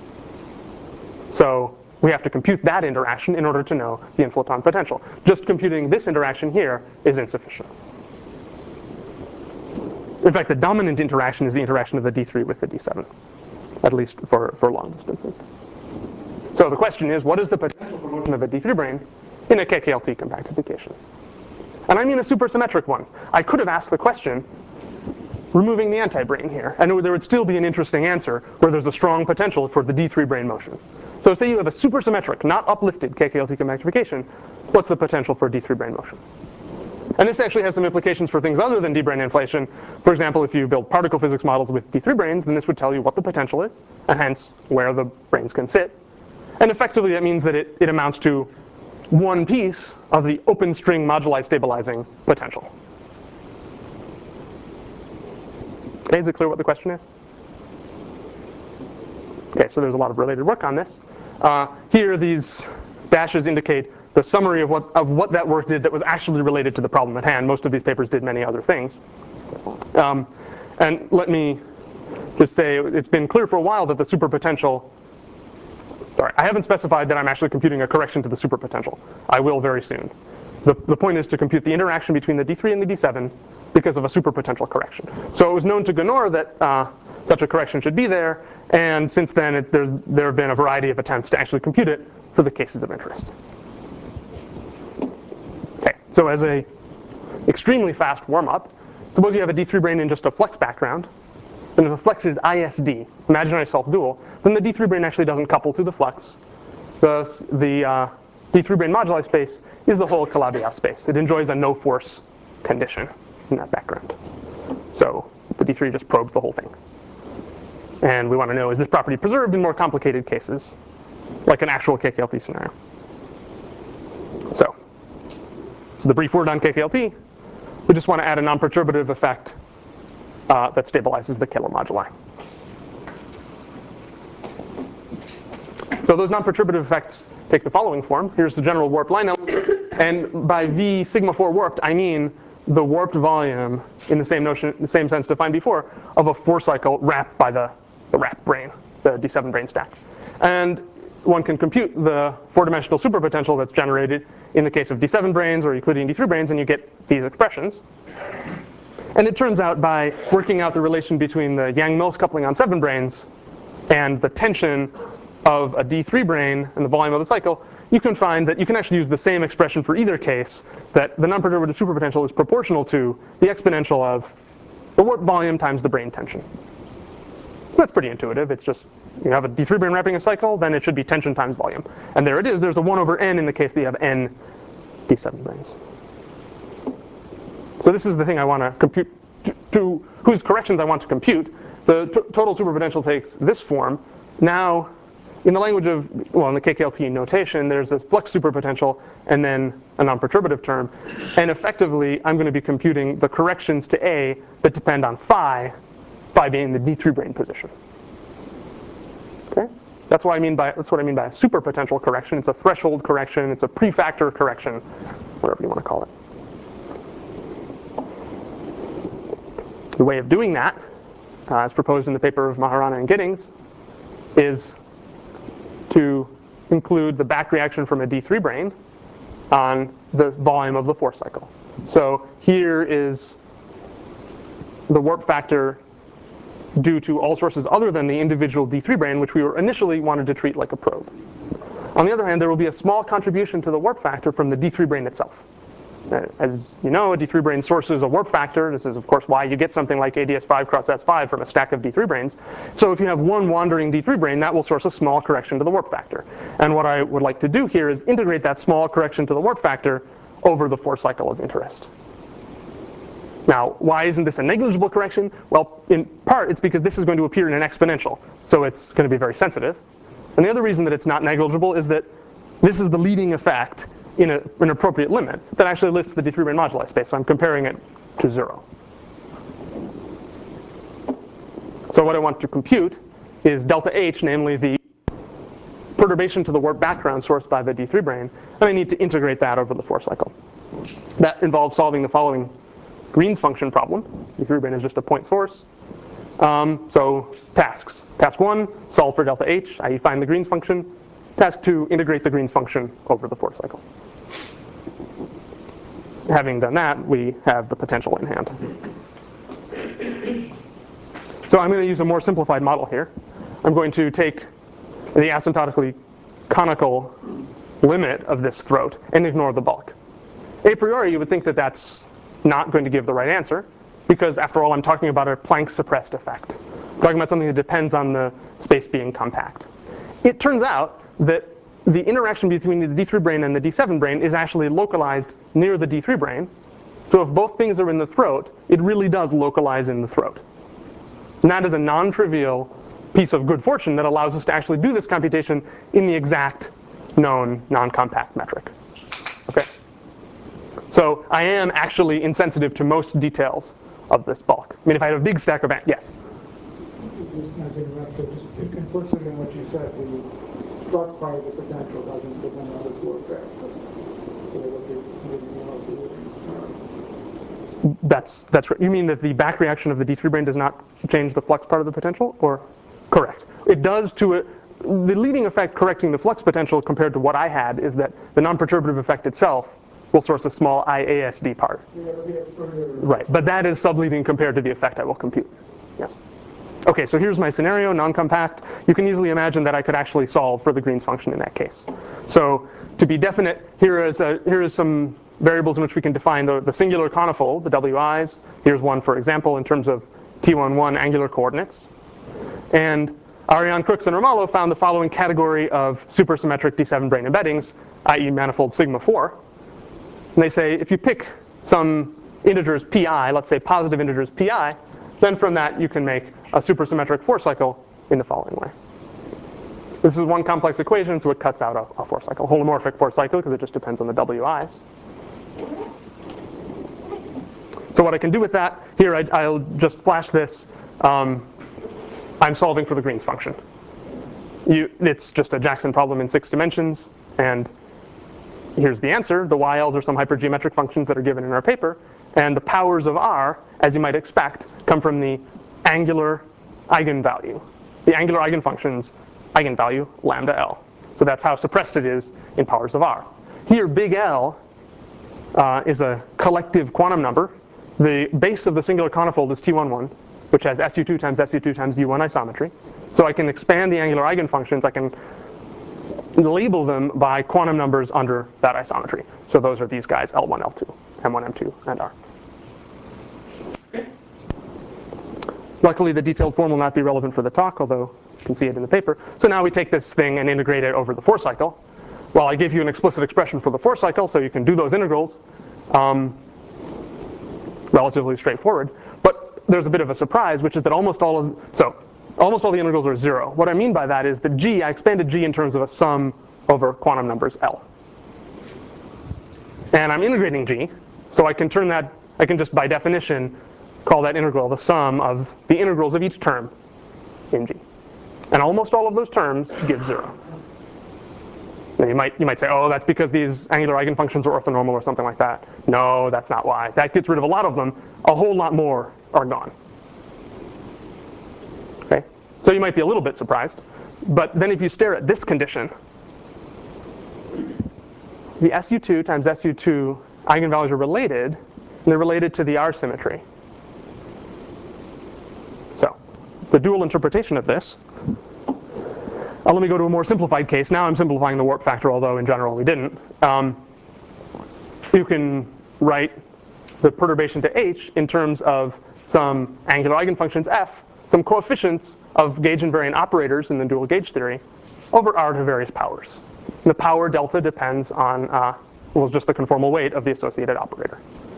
So we have to compute that interaction in order to know the inflaton potential. Just computing this interaction here is insufficient. In fact, the dominant interaction is the interaction of the D three with the D seven, at least for, for long distances. So the question is, what is the potential for motion of a D three brane in a K K L T compactification? And I mean a supersymmetric one. I could have asked the question, removing the anti-brane here. And there would still be an interesting answer where there's a strong potential for the D three brane motion. So say you have a supersymmetric, not uplifted K K L T compactification, what's the potential for D three brane motion? And this actually has some implications for things other than D-brane inflation. For example, if you build particle physics models with D three branes, then this would tell you what the potential is, and hence where the branes can sit. And effectively that means that it, it amounts to one piece of the open string moduli stabilizing potential. Okay, is it clear what the question is? Okay, so there's a lot of related work on this. Uh, here these dashes indicate the summary of what, of what that work did that was actually related to the problem at hand. Most of these papers did many other things. Um, and let me just say, it's been clear for a while that the superpotential, sorry, I haven't specified that I'm actually computing a correction to the superpotential. I will very soon. The, the point is to compute the interaction between the D three and the D seven because of a superpotential correction. So it was known to Gonor that uh, such a correction should be there, and since then it, there's, there have been a variety of attempts to actually compute it for the cases of interest. Okay, so as a extremely fast warm-up, suppose you have a D three brane in just a flex background, and if the flex is I S D, imaginary self-dual, then the D three brane actually doesn't couple to the flex. The, the uh, D three brane moduli space is the whole Calabi-Yau space. It enjoys a no-force condition in that background. So the D three just probes the whole thing. And we want to know, is this property preserved in more complicated cases, like an actual K K L T scenario? So, so the brief word on K K L T, we just want to add a non-perturbative effect uh, that stabilizes the Kähler moduli. So those non-perturbative effects take the following form. Here's the general warped line element. And by V sigma four warped, I mean the warped volume in the same notion, the same sense defined before, of a four cycle wrapped by the, the wrapped brane, the D seven brane stack. And one can compute the four-dimensional superpotential that's generated in the case of D seven branes or Euclidean D three branes, and you get these expressions. And it turns out by working out the relation between the Yang-Mills coupling on seven branes and the tension of a D three brane and the volume of the cycle, you can find that you can actually use the same expression for either case, that the non-perturbative superpotential is proportional to the exponential of the warp volume times the brane tension. That's pretty intuitive. It's just, you have a D three brane wrapping a cycle, then it should be tension times volume. And there it is. There's a one over n in the case that you have n D seven branes. So this is the thing I want to compute, to, to whose corrections I want to compute. The total superpotential takes this form. Now, in the language of, well, in the K K L T notation, there's this flux superpotential and then a non-perturbative term. And effectively, I'm going to be computing the corrections to A that depend on phi, phi being the D three brane position. Okay? That's what I mean by, that's what I mean by a superpotential correction. It's a threshold correction. It's a prefactor correction, whatever you want to call it. The way of doing that, uh, as proposed in the paper of Maharana and Giddings, is to include the back reaction from a D three brane on the volume of the four cycle. So here is the warp factor due to all sources other than the individual D three brane, which we were initially wanted to treat like a probe. On the other hand, there will be a small contribution to the warp factor from the D three brane itself. As you know, a D three brane sources a warp factor. This is, of course, why you get something like A D S five cross S five from a stack of D three branes. So if you have one wandering D three brane, that will source a small correction to the warp factor. And what I would like to do here is integrate that small correction to the warp factor over the four cycle of interest. Now, why isn't this a negligible correction? Well, in part, it's because this is going to appear in an exponential. So it's going to be very sensitive. And the other reason that it's not negligible is that this is the leading effect in a, an appropriate limit that actually lifts the D three brane moduli space. So I'm comparing it to zero. So what I want to compute is delta H, namely the perturbation to the warp background sourced by the D three brane, and I need to integrate that over the four cycle. That involves solving the following Green's function problem. D three brane is just a point source. Um, so tasks. Task one, solve for delta H, that is find the Green's function. Task two, integrate the Green's function over the four cycle. Having done that, we have the potential in hand. So I'm going to use a more simplified model here. I'm going to take the asymptotically conical limit of this throat and ignore the bulk. A priori, you would think that that's not going to give the right answer. because after all, I'm talking about a Planck suppressed effect. I'm talking about something that depends on the space being compact. It turns out that the interaction between the D three brane and the D seven brane is actually localized near the D three brane. So if both things are in the throat, it really does localize in the throat. And that is a non-trivial piece of good fortune that allows us to actually do this computation in the exact known non-compact metric. Okay. So I am actually insensitive to most details of this bulk. I mean, if I had a big stack of ant, yes. Just not to interrupt, but just implicit in what you said, the flux part of the potential doesn't depend on this work factor. So what you're moving out to, That's that's right. You mean that the back reaction of the D three brane does not change the flux part of the potential, or correct? It does to it. The leading effect correcting the flux potential compared to what I had is that the non-perturbative effect itself will source a small I A S D part. yeah, but yes, further. Right, but that is subleading compared to the effect I will compute. Yes. Okay, so here's my scenario, non-compact. You can easily imagine that I could actually solve for the Green's function in that case. So to be definite, here is a, here is some variables in which we can define the, the singular conifold, the W Is. Here's one, for example, in terms of T eleven angular coordinates. And Ariane, Crooks, and Romalo found the following category of supersymmetric D seven brane embeddings, that is manifold sigma four. And they say if you pick some integers pi, let's say positive integers pi, then from that you can make a supersymmetric four cycle in the following way. This is one complex equation, so it cuts out a, a four cycle, holomorphic four cycle, because it just depends on the W Is. So what I can do with that, here I, I'll just flash this. Um, I'm solving for the Green's function. You, it's just a Jackson problem in six dimensions, and here's the answer. The Y Ls are some hypergeometric functions that are given in our paper, and the powers of R, as you might expect, come from the angular eigenvalue. The angular eigenfunction's eigenvalue, lambda L. So that's how suppressed it is in powers of R. Here, big L uh, is a collective quantum number. The base of the singular conifold is T eleven, which has S U two times S U two times U one isometry. So I can expand the angular eigenfunctions. I can label them by quantum numbers under that isometry. So those are these guys, L one, L two, M one, M two, and R. Luckily, the detailed form will not be relevant for the talk, although you can see it in the paper. So now we take this thing and integrate it over the four cycle. Well, I give you an explicit expression for the four cycle, so you can do those integrals. Um, relatively straightforward. But there's a bit of a surprise, which is that almost all of, so almost all the integrals are zero. What I mean by that is that G, I expanded G in terms of a sum over quantum numbers L. And I'm integrating G, so I can turn that, I can just by definition call that integral the sum of the integrals of each term in G. And almost all of those terms give zero. Now you might, you might say, oh, that's because these angular eigenfunctions are orthonormal or something like that. No, that's not why. That gets rid of a lot of them. A whole lot more are gone. Okay? So you might be a little bit surprised. But then if you stare at this condition, the S U two times S U two eigenvalues are related, and they're related to the R symmetry. So the dual interpretation of this, Uh, let me go to a more simplified case. Now I'm simplifying the warp factor, although in general we didn't. Um, you can write the perturbation to H in terms of some angular eigenfunctions F, some coefficients of gauge invariant operators in the dual gauge theory, over R to various powers. And the power delta depends on, uh, well, just the conformal weight of the associated operator.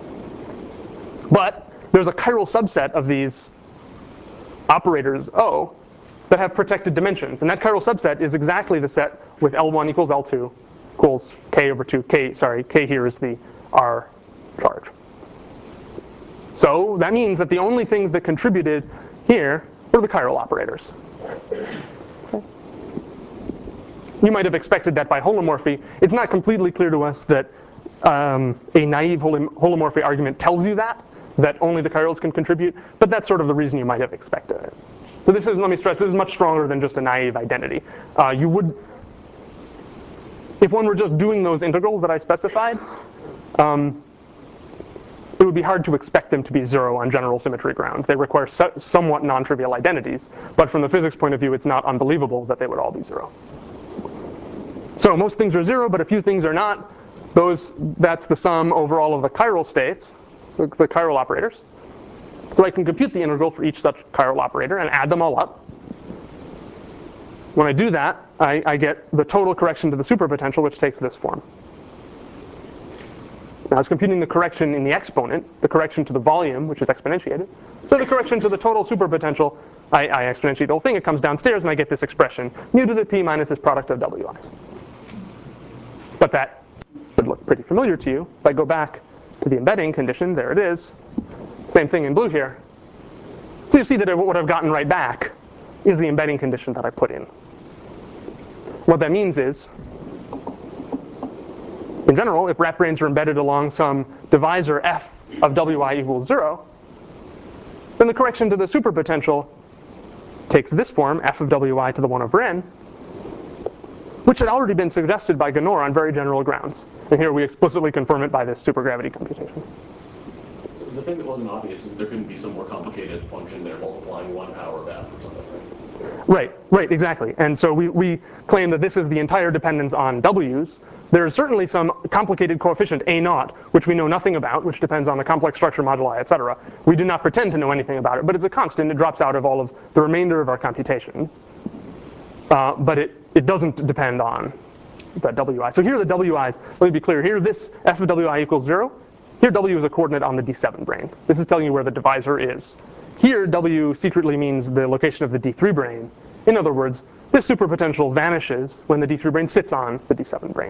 But there's a chiral subset of these operators O that have protected dimensions. And that chiral subset is exactly the set with L one equals L two equals K over two. K, sorry, K here is the R charge. So that means that the only things that contributed here were the chiral operators. Okay. You might have expected that by holomorphy. It's not completely clear to us that um, a naive holomorphy argument tells you that, that only the chirals can contribute, but that's sort of the reason you might have expected it. So this is, let me stress, this is much stronger than just a naive identity. Uh, you would, if one were just doing those integrals that I specified, um, it would be hard to expect them to be zero on general symmetry grounds. They require so, somewhat non-trivial identities, but from the physics point of view, it's not unbelievable that they would all be zero. So most things are zero, but a few things are not. Those, that's the sum over all of the chiral states, the, the chiral operators. So I can compute the integral for each such chiral operator and add them all up. When I do that, I, I get the total correction to the superpotential, which takes this form. Now I was computing the correction in the exponent, the correction to the volume, which is exponentiated. So the correction to the total superpotential, I, I exponentiate the whole thing. It comes downstairs, and I get this expression, mu to the p minus this product of wi's. But that would look pretty familiar to you. If I go back to the embedding condition, there it is. Same thing in blue here. So you see that what I've gotten right back is the embedding condition that I put in. What that means is, in general, if rat brains are embedded along some divisor f of wi equals zero, then the correction to the superpotential takes this form, f of wi to the one over n, which had already been suggested by Ganor on very general grounds. And here we explicitly confirm it by this supergravity computation. The thing that wasn't obvious is there couldn't be some more complicated function there multiplying one power of f or something, right? Right, right, exactly. And so we, we claim that this is the entire dependence on w's. There is certainly some complicated coefficient a naught, which we know nothing about, which depends on the complex structure moduli, et cetera. We do not pretend to know anything about it, but it's a constant. It drops out of all of the remainder of our computations. Uh, but it, it doesn't depend on the wi. So here are the wi's. Let me be clear. Here, this f of wi equals zero. Here, w is a coordinate on the d seven brane. This is telling you where the divisor is. Here, w secretly means the location of the d three brane. In other words, this superpotential vanishes when the d three brane sits on the d seven brane.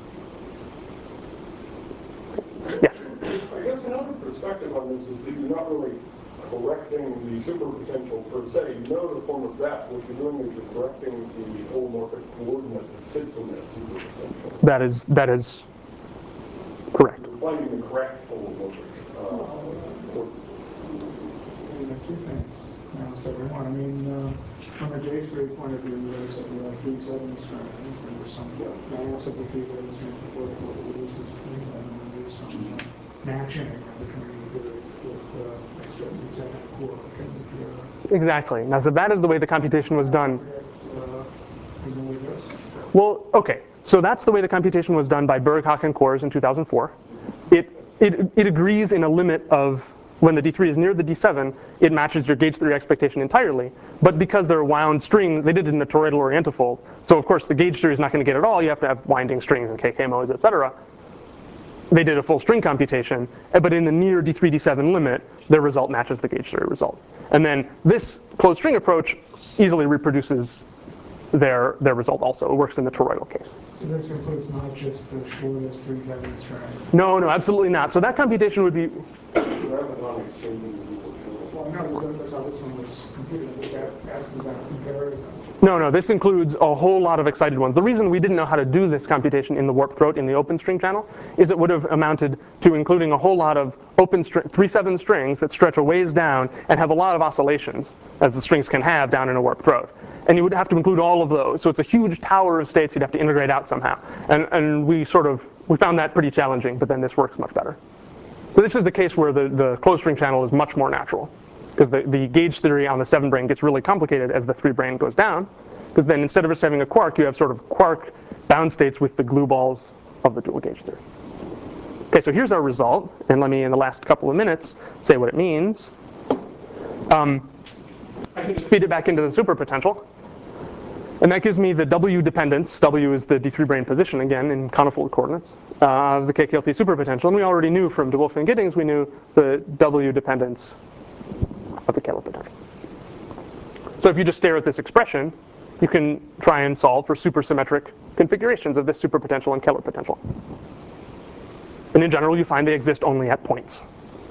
Yes? I guess another perspective on this is that you're not really correcting the superpotential per se. You know the form of that. What you're doing is you're correcting the holomorphic coordinate that sits in that superpotential. That is, that is correct. You're finding the correct holomorphic uh, coordinate. I mean, two things. Now, step one, I mean, uh, from a gauge theory point of view, you said you have three seven strands, and there's some mass of the three seven strands before the releases between them, and there's some uh, matching between the with uh, expressing second quark. And if you're, Exactly. Now, so that is the way the computation was done. uh, you know, with this. Well, okay. So that's the way the computation was done by Burghoff and Kors in two thousand four. It, it, it agrees in a limit of when the d three is near the d seven, it matches your gauge theory expectation entirely. But because they're wound strings, they did it in a toroidal orientifold. So of course, the gauge theory is not going to get it all. You have to have winding strings and K K modes, et cetera. They did a full string computation, but in the near d three, d seven limit, their result matches the gauge theory result. And then this closed string approach easily reproduces their, their result also. It works in the toroidal case. So this includes not just the shortest three seven strand. No, no, absolutely not. So that computation would be, Well, no, there's, there's how this one was computed. I was asking about comparison. no, no, this includes a whole lot of excited ones. The reason we didn't know how to do this computation in the warp throat in the open string channel is it would have amounted to including a whole lot of open string, three seven strings that stretch a ways down and have a lot of oscillations, as the strings can have down in a warp throat. And you would have to include all of those. So it's a huge tower of states you'd have to integrate out somehow. And, and we sort of, we found that pretty challenging, but then this works much better. So this is the case where the, the closed string channel is much more natural. Because the, the gauge theory on the seven brane gets really complicated as the three brane goes down. Because then instead of just having a quark, you have sort of quark bound states with the glue balls of the dual gauge theory. Okay, so here's our result. And let me, in the last couple of minutes, say what it means. Um, I can just feed it back into the superpotential. And that gives me the W dependence. W is the d three brane position, again, in conifold coordinates, uh, of the K K L T superpotential. And we already knew from de Wolfe and Giddings, we knew the W dependence of the Kähler potential. So if you just stare at this expression, you can try and solve for supersymmetric configurations of this superpotential and Kähler potential. And in general, you find they exist only at points.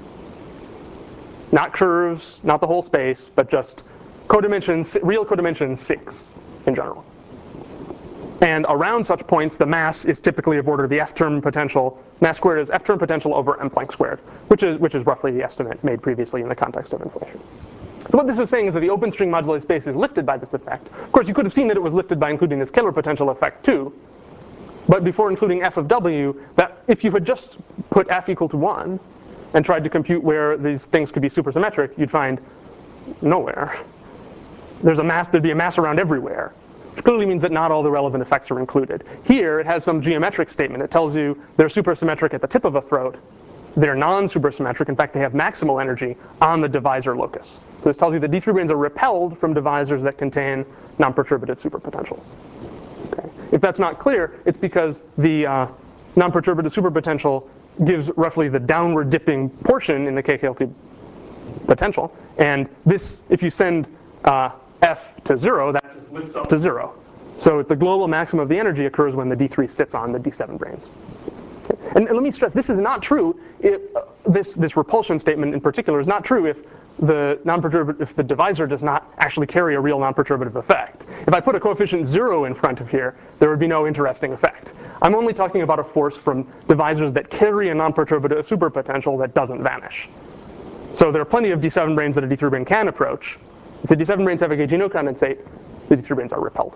Not curves, not the whole space, but just codimensions, real codimension six in general. And around such points, the mass is typically of order the f-term potential. Mass squared is f-term potential over m Planck squared, which is, which is roughly the estimate made previously in the context of inflation. So what this is saying is that the open string moduli space is lifted by this effect. Of course, you could have seen that it was lifted by including this Kähler potential effect too. But before including f of w, that if you had just put f equal to one and tried to compute where these things could be supersymmetric, you'd find nowhere. There's a mass, there'd be a mass around everywhere. Which clearly means that not all the relevant effects are included. Here, it has some geometric statement. It tells you they're supersymmetric at the tip of a throat, they're non-supersymmetric. In fact, they have maximal energy on the divisor locus. So this tells you that D three branes are repelled from divisors that contain non-perturbative superpotentials. Okay. If that's not clear, it's because the uh, non-perturbative superpotential gives roughly the downward dipping portion in the K K L T potential. And this, if you send uh, F to zero, that just lifts up to zero. So the global maximum of the energy occurs when the D three sits on the D seven branes. Okay. And, and let me stress, this is not true if uh, this, this repulsion statement in particular is not true if the non-perturbative, if the divisor does not actually carry a real non-perturbative effect. If I put a coefficient zero in front of here, there would be no interesting effect. I'm only talking about a force from divisors that carry a non-perturbative superpotential that doesn't vanish. So there are plenty of D seven branes that a D three brane can approach. If the D seven branes have a gauge no condensate, the D three branes are repelled.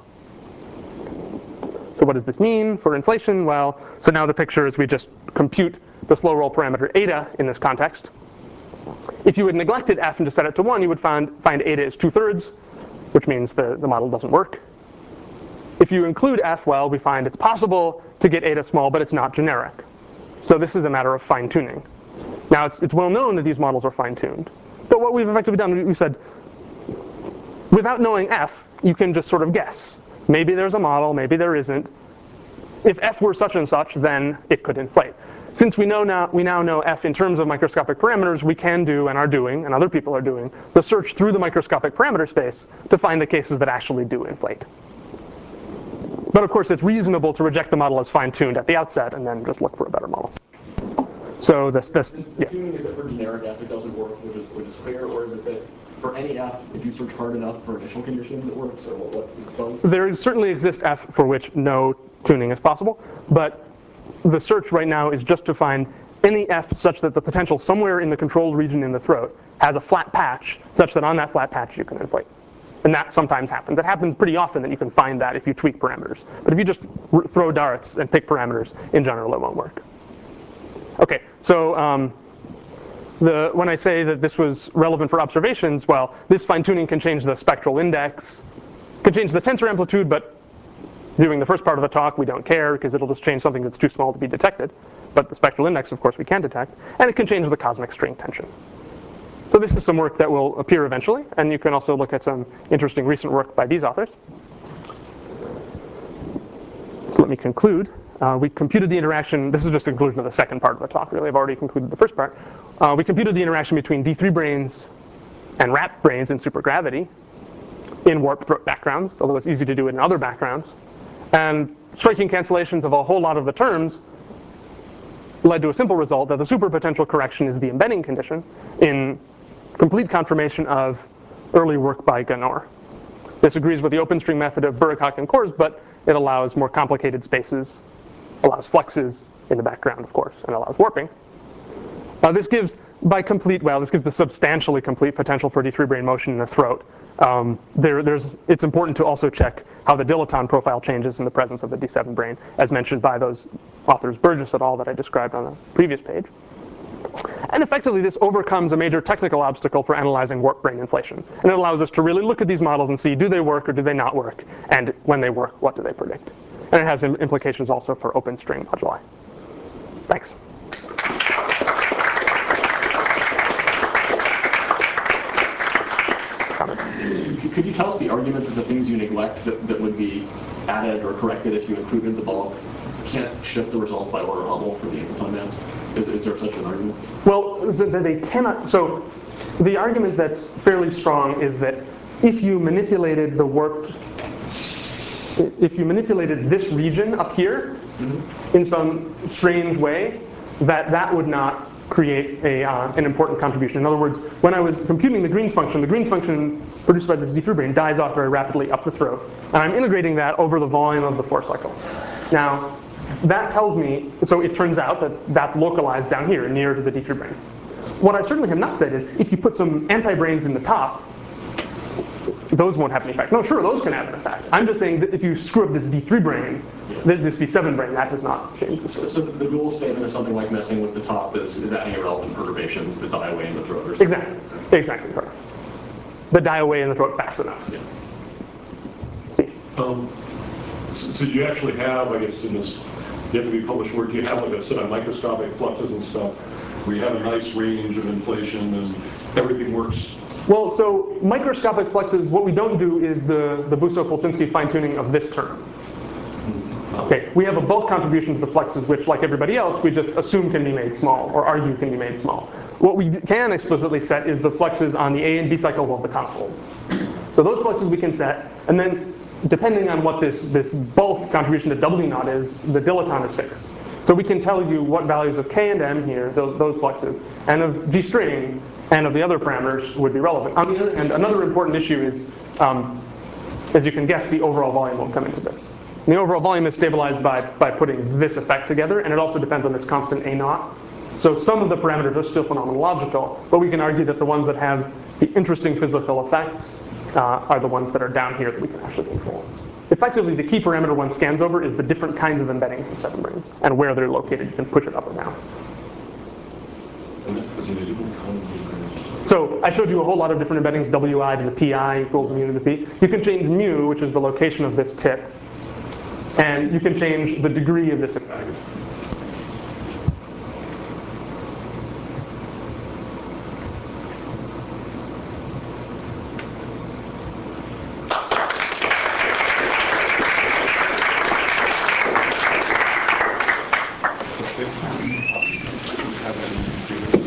So what does this mean for inflation? Well, so now the picture is we just compute the slow roll parameter eta in this context. If you had neglected F and just set it to one, you would find, find eta is two-thirds, which means the, the model doesn't work. If you include F, well, we find it's possible to get eta small, but it's not generic. So this is a matter of fine-tuning. Now, it's, it's well known that these models are fine-tuned. But what we've effectively done, we said, without knowing F, you can just sort of guess. Maybe there's a model, maybe there isn't. If F were such and such, then it could inflate. Since we know now, we now know F in terms of microscopic parameters, we can do, and are doing, and other people are doing, the search through the microscopic parameter space to find the cases that actually do inflate. But of course, it's reasonable to reject the model as fine-tuned at the outset and then just look for a better model. So this, this, yeah. Tuning, is it for generic F it doesn't work, which is, which is clear, or is it that for any F, if you search hard enough for initial conditions, it works, or what? what both? There certainly exists F for which no tuning is possible, but the search right now is just to find any F such that the potential somewhere in the controlled region in the throat has a flat patch, such that on that flat patch you can inflate. And that sometimes happens. It happens pretty often that you can find that if you tweak parameters. But if you just throw darts and pick parameters, in general it won't work. Okay, so um, the, when I say that this was relevant for observations, well, this fine-tuning can change the spectral index, can change the tensor amplitude, but viewing the first part of the talk, we don't care because it'll just change something that's too small to be detected. But the spectral index, of course, we can detect. And it can change the cosmic string tension. So this is some work that will appear eventually. And you can also look at some interesting recent work by these authors. So let me conclude. Uh, we computed the interaction. This is just the conclusion of the second part of the talk, really. I've already concluded the first part. Uh, we computed the interaction between D three branes and RAP branes in supergravity in warped throat backgrounds, although it's easy to do it in other backgrounds. And striking cancellations of a whole lot of the terms led to a simple result that the superpotential correction is the embedding condition in complete confirmation of early work by Ganor. This agrees with the open string method of Burricock and Kors, but it allows more complicated spaces, allows fluxes in the background, of course, and allows warping. Uh, this gives, by complete, well, this gives the substantially complete potential for D three brane motion in the throat. Um, there, there's, it's important to also check how the dilaton profile changes in the presence of the D seven brane, as mentioned by those authors Burgess et al. That I described on the previous page. And effectively, this overcomes a major technical obstacle for analyzing warp brane inflation. And it allows us to really look at these models and see, do they work or do they not work? And when they work, what do they predict? And it has implications also for open string moduli. Thanks. Could you tell us the argument that the things you neglect that, that would be added or corrected if you included the bulk can't shift the results by order Hubble for the input time ends? Is, is there such an argument? Well, so that they cannot. So the argument that's fairly strong is that if you manipulated the warped, if you manipulated this region up here mm-hmm. in some strange way, that that would not create a, uh, an important contribution. In other words, when I was computing the Green's function, the Green's function produced by this D three brane dies off very rapidly up the throat. And I'm integrating that over the volume of the force cycle. Now, that tells me, so it turns out that that's localized down here, near to the D three brane. What I certainly have not said is, if you put some anti-branes in the top, those won't have any effect. No, sure, those can have an effect. I'm just saying that if you screw up this D three brane, this D seven brane, that does not change the So, so the goal statement is something like messing with the top is, is adding irrelevant perturbations that die away in the throat or something. Exactly. Exactly correct. That die away in the throat fast enough. Yeah. Um, so, so you actually have, I guess, in this yet to be published work, you have like a set of microscopic fluxes and stuff We have a nice range of inflation and everything works. Well, so microscopic fluxes, what we don't do is the, the Bousso-Polchinski fine-tuning of this term. Okay, we have a bulk contribution to the fluxes, which, like everybody else, we just assume can be made small, or argue can be made small. What we can explicitly set is the fluxes on the A and B cycle of the console. So those fluxes we can set, and then depending on what this, this bulk contribution to W naught is, the dilaton is fixed. So we can tell you what values of K and M here, those, those fluxes, and of G string, and of the other parameters would be relevant. On the other hand, another important issue is, um, as you can guess, the overall volume will come into this. And the overall volume is stabilized by, by putting this effect together, and it also depends on this constant A naught. So some of the parameters are still phenomenological, but we can argue that the ones that have the interesting physical effects uh, are the ones that are down here that we can actually control. Effectively, the key parameter one scans over is the different kinds of embeddings that seven brings, and where they're located. You can push it up or down. So I showed you a whole lot of different embeddings, W I to the P I equals mu to the P. You can change mu, which is the location of this tip, and you can change the degree of this effect.